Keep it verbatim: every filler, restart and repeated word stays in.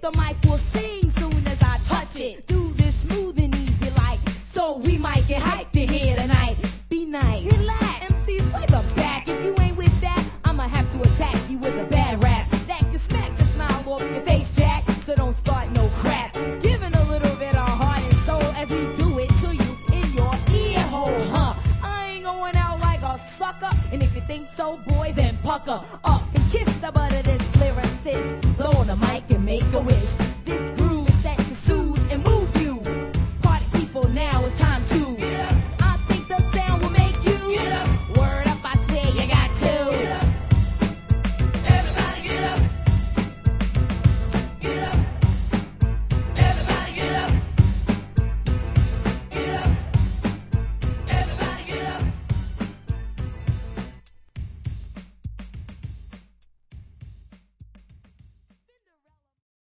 The mic will sing soon as I touch it. Do this smooth and easy like, so we might get hyped in here tonight. Be nice, relax, M Cs play the back. If you ain't with that, I'ma have to attack you with a bad rap that can smack the smile off your face, Jack. So don't start no crap. Giving a little bit of heart and soul as we do it to you in your ear hole, huh? I ain't going out like a sucker, and if you think so, boy, then pucker